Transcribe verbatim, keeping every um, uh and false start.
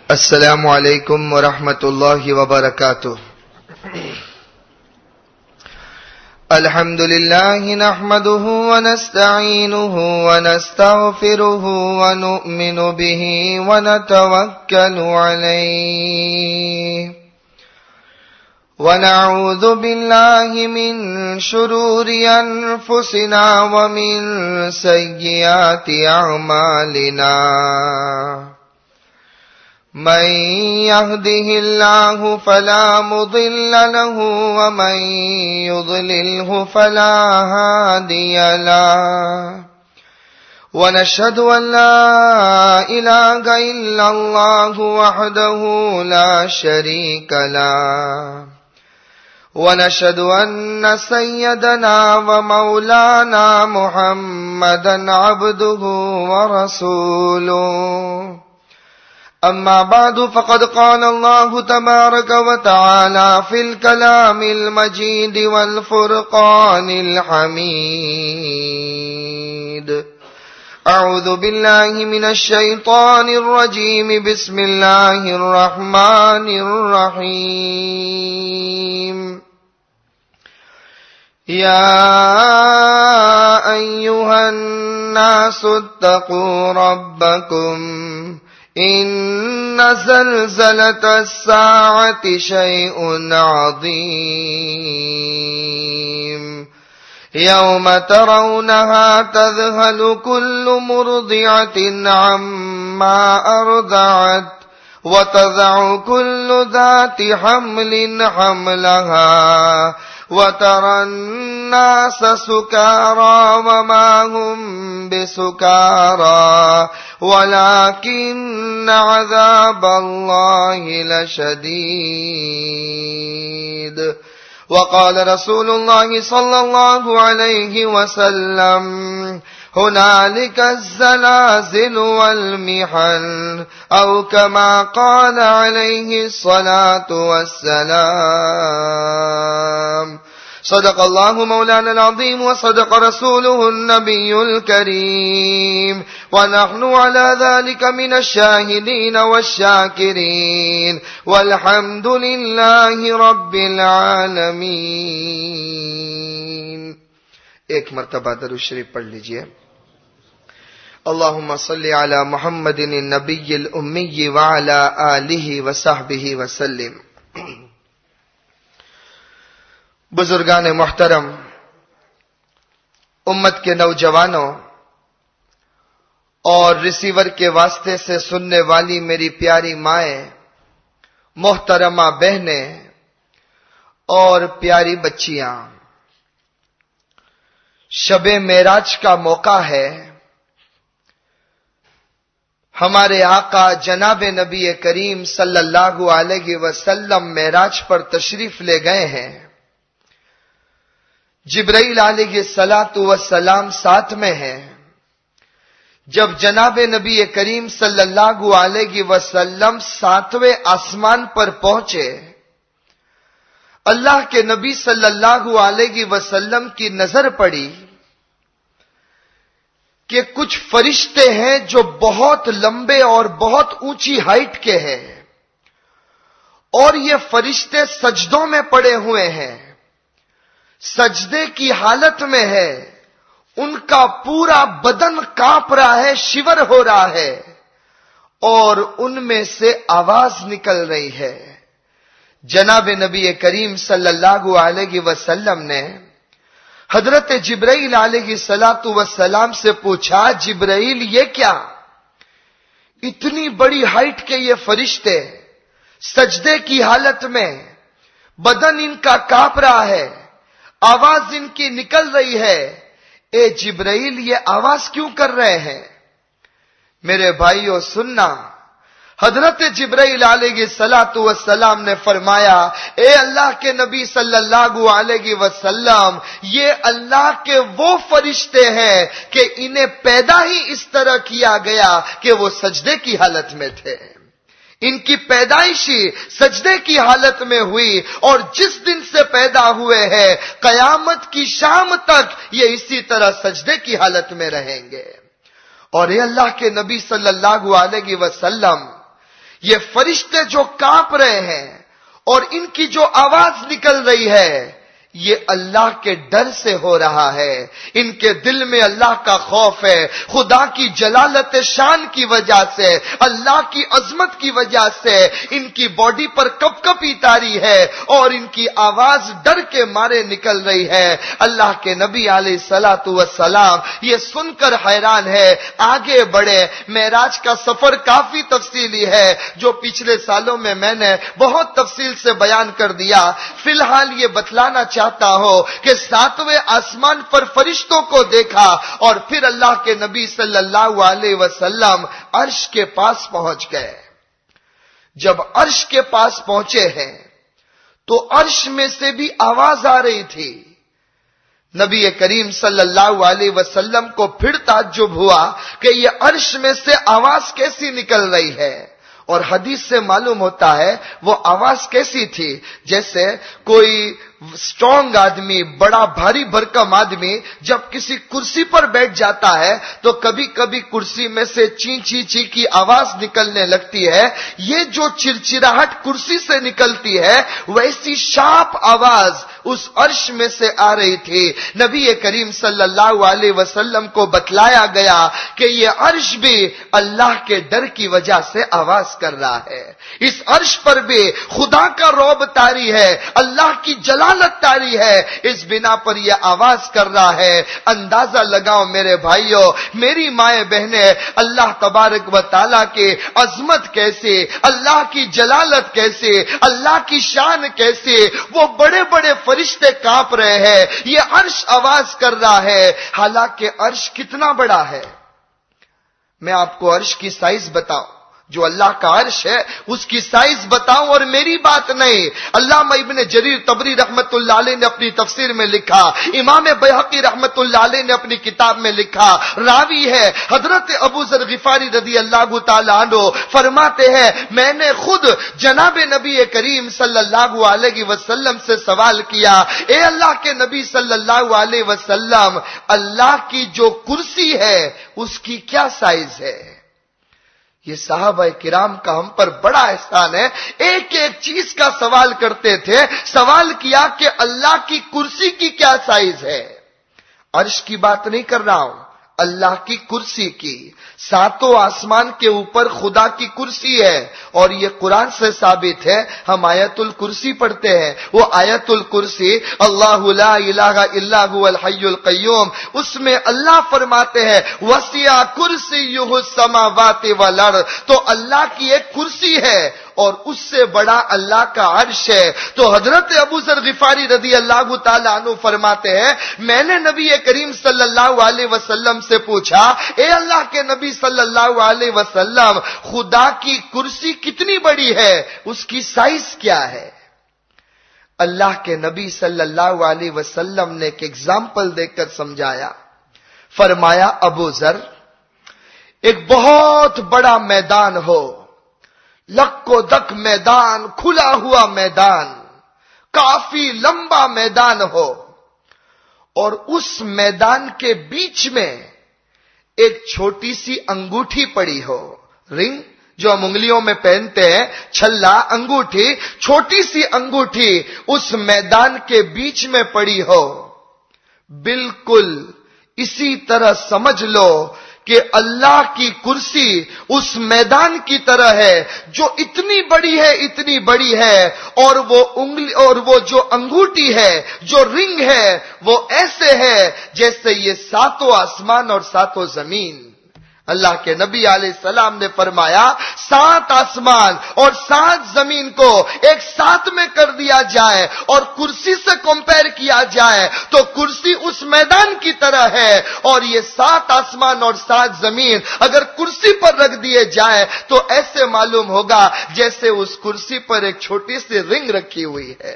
السلام علیکم ورحمۃ اللہ وبرکاتہ. الحمد للہ نحمده ونستعینه ونستغفره ونؤمن به ونتوکل علیہ ونعوذ باللہ من شرور انفسنا ومن سیئات اعمالنا. من يهده الله فلا مضل له ومن يضلله فلا هادي له. ونشهد أن لا إله إلا الله وحده لا شريك له. ونشهد أن سيدنا ومولانا محمدا عبده ورسوله. أما بعد فقد قال الله تبارك وتعالى في الكلام المجيد والفرقان الحميد. أعوذ بالله من الشيطان الرجيم. بسم الله الرحمن الرحيم. يا أيها الناس اتقوا ربكم إن زلزلة الساعة شيء عظيم. يوم ترونها تذهل كل مرضعة عما أرضعت وتضع كل ذات حمل حملها وترى الناس سكارى وما هم بسكارى ولكن عذاب الله لشديد. وقال رسول الله صلى الله عليه وسلم هنالك الزلازل والمحن أو كما قال عليه الصلاة والسلام. صدق الله مولانا العظيم وصدق رسوله النبي الكريم ونحن على ذلك من الشاهدين والشاكرين والحمد لله رب العالمين. ایک مرتبہ درود شریف پڑھ لیجئے. اللہم صلی علی محمد النبی الامی وعلی آلہ وصحبہ وسلم. بزرگان محترم، امت کے نوجوانوں اور ریسیور کے واسطے سے سننے والی میری پیاری مائیں، محترمہ بہنیں اور پیاری بچیاں، شب معراج کا موقع ہے. ہمارے آقا جناب نبی کریم صلی اللہ علیہ وسلم معراج پر تشریف لے گئے ہیں. جبرائیل علیہ الصلاۃ والسلام ساتھ میں ہیں. جب جناب نبی کریم صلی اللہ علیہ وسلم ساتویں آسمان پر پہنچے، اللہ کے نبی صلی اللہ علیہ وسلم کی نظر پڑی کہ کچھ فرشتے ہیں جو بہت لمبے اور بہت اونچی ہائٹ کے ہیں، اور یہ فرشتے سجدوں میں پڑے ہوئے ہیں، سجدے کی حالت میں ہے. ان کا پورا بدن کانپ رہا ہے، شیور ہو رہا ہے، اور ان میں سے آواز نکل رہی ہے. جناب نبی کریم صلی اللہ علیہ وسلم نے حضرت جبرائیل علیہ الصلاۃ والسلام سے پوچھا، جبرائیل یہ کیا؟ اتنی بڑی ہائٹ کے یہ فرشتے سجدے کی حالت میں، بدن ان کا کانپ رہا ہے، آواز ان کی نکل رہی ہے. اے جبرائیل یہ آواز کیوں کر رہے ہیں؟ میرے بھائیو سننا، حضرت جبرائیل علیہ الصلاۃ والسلام نے فرمایا، اے اللہ کے نبی صلی اللہ علیہ وسلم، یہ اللہ کے وہ فرشتے ہیں کہ انہیں پیدا ہی اس طرح کیا گیا کہ وہ سجدے کی حالت میں تھے. ان کی پیدائشی سجدے کی حالت میں ہوئی، اور جس دن سے پیدا ہوئے ہیں قیامت کی شام تک یہ اسی طرح سجدے کی حالت میں رہیں گے. اور اے اللہ کے نبی صلی اللہ علیہ وسلم، یہ فرشتے جو کانپ رہے ہیں اور ان کی جو آواز نکل رہی ہے یہ اللہ کے ڈر سے ہو رہا ہے. ان کے دل میں اللہ کا خوف ہے, خدا کی جلالت شان کی وجہ سے, اللہ کی عظمت کی وجہ سے ان کی باڈی پر کپ کپی طاری ہے اور ان کی آواز ڈر کے مارے نکل رہی ہے. اللہ کے نبی علیہ الصلوۃ والسلام یہ سن کر حیران ہے, آگے بڑھے. معراج کا سفر کافی تفصیلی ہے جو پچھلے سالوں میں میں نے بہت تفصیل سے بیان کر دیا. فی الحال یہ بتلانا چاہتا ہوں کہ ساتویں آسمان پر فرشتوں کو دیکھا اور پھر اللہ کے نبی صلی اللہ علیہ وسلم عرش کے پاس پہنچ گئے. جب عرش کے پاس پہنچے ہیں تو عرش میں سے بھی آواز آ رہی تھی. نبی کریم صلی اللہ علیہ وسلم کو پھر تعجب ہوا کہ یہ عرش میں سے آواز کیسی نکل رہی ہے. اور حدیث سے معلوم ہوتا ہے وہ آواز کیسی تھی, جیسے کوئی اسٹرانگ آدمی, بڑا بھاری بھرکم آدمی جب کسی کرسی پر بیٹھ جاتا ہے تو کبھی کبھی کرسی میں سے چی چی چی کی آواز نکلنے لگتی ہے. یہ جو چرچراہٹ کرسی سے نکلتی ہے ویسی شارپ آواز اس عرش میں سے آ رہی تھی. نبی کریم صلی اللہ علیہ وسلم کو بتلایا گیا کہ یہ عرش بھی اللہ کے ڈر کی وجہ سے آواز کر رہا ہے. اس عرش پر بھی خدا کا رعب طاری ہے, اللہ کی جلالت طاری ہے, اس بنا پر یہ آواز کر رہا ہے. اندازہ لگاؤ میرے بھائیوں, میری مائیں بہنیں, اللہ تبارک و تعالیٰ کی عظمت کیسے, اللہ کی جلالت کیسے, اللہ کی شان کیسے, وہ بڑے بڑے فرشتے کانپ رہے ہیں, یہ عرش آواز کر رہا ہے. حالانکہ عرش کتنا بڑا ہے, میں آپ کو عرش کی سائز بتاؤں. جو اللہ کا عرش ہے اس کی سائز بتاؤں اور میری بات نہیں. علامہ ابن جریر طبری رحمت اللہ علیہ نے اپنی تفسیر میں لکھا, امام بیہقی رحمت اللہ علیہ نے اپنی کتاب میں لکھا, راوی ہے حضرت ابو ذر غفاری رضی اللہ تعالی عنہ, فرماتے ہیں میں نے خود جناب نبی کریم صلی اللہ علیہ وسلم سے سوال کیا, اے اللہ کے نبی صلی اللہ علیہ وسلم, اللہ کی جو کرسی ہے اس کی کیا سائز ہے؟ یہ صحابہ کرام کا ہم پر بڑا احسان ہے, ایک ایک چیز کا سوال کرتے تھے. سوال کیا کہ اللہ کی کرسی کی کیا سائز ہے. عرش کی بات نہیں کر رہا ہوں, اللہ کی کرسی کی. ساتوں آسمان کے اوپر خدا کی کرسی ہے اور یہ قرآن سے ثابت ہے. ہم آیت الکرسی پڑھتے ہیں, وہ آیت الکرسی اللہ لا الہ الا هو الحی القیوم, اس میں اللہ فرماتے ہیں وسع کرسیہ السماوات والارض, تو اللہ کی ایک کرسی ہے اور اس سے بڑا اللہ کا عرش ہے. تو حضرت ابو ذر غفاری رضی اللہ تعالی عنہ فرماتے ہیں میں نے نبی کریم صلی اللہ علیہ وسلم سے پوچھا, اے اللہ کے نبی صلی اللہ علیہ وسلم, خدا کی کرسی کتنی بڑی ہے, اس کی سائز کیا ہے؟ اللہ کے نبی صلی اللہ علیہ وسلم نے ایک ایگزامپل دے کر سمجھایا. فرمایا ابو ذر, ایک بہت بڑا میدان ہو, لک و دک میدان, کھلا ہوا میدان, کافی لمبا میدان ہو, اور اس میدان کے بیچ میں ایک چھوٹی سی انگوٹھی پڑی ہو, رنگ جو ہم انگلیوں میں پہنتے ہیں, چھلا, انگوٹھی, چھوٹی سی انگوٹھی اس میدان کے بیچ میں پڑی ہو. بالکل اسی طرح سمجھ لو کہ اللہ کی کرسی اس میدان کی طرح ہے جو اتنی بڑی ہے, اتنی بڑی ہے, اور وہ انگلی اور وہ جو انگوٹھی ہے, جو رنگ ہے, وہ ایسے ہے جیسے یہ ساتوں آسمان اور ساتوں زمین. اللہ کے نبی علیہ السلام نے فرمایا سات آسمان اور سات زمین کو ایک ساتھ میں کر دیا جائے اور کرسی سے کمپیر کیا جائے تو کرسی اس میدان کی طرح ہے, اور یہ سات آسمان اور سات زمین اگر کرسی پر رکھ دیے جائے تو ایسے معلوم ہوگا جیسے اس کرسی پر ایک چھوٹی سی رنگ رکھی ہوئی ہے.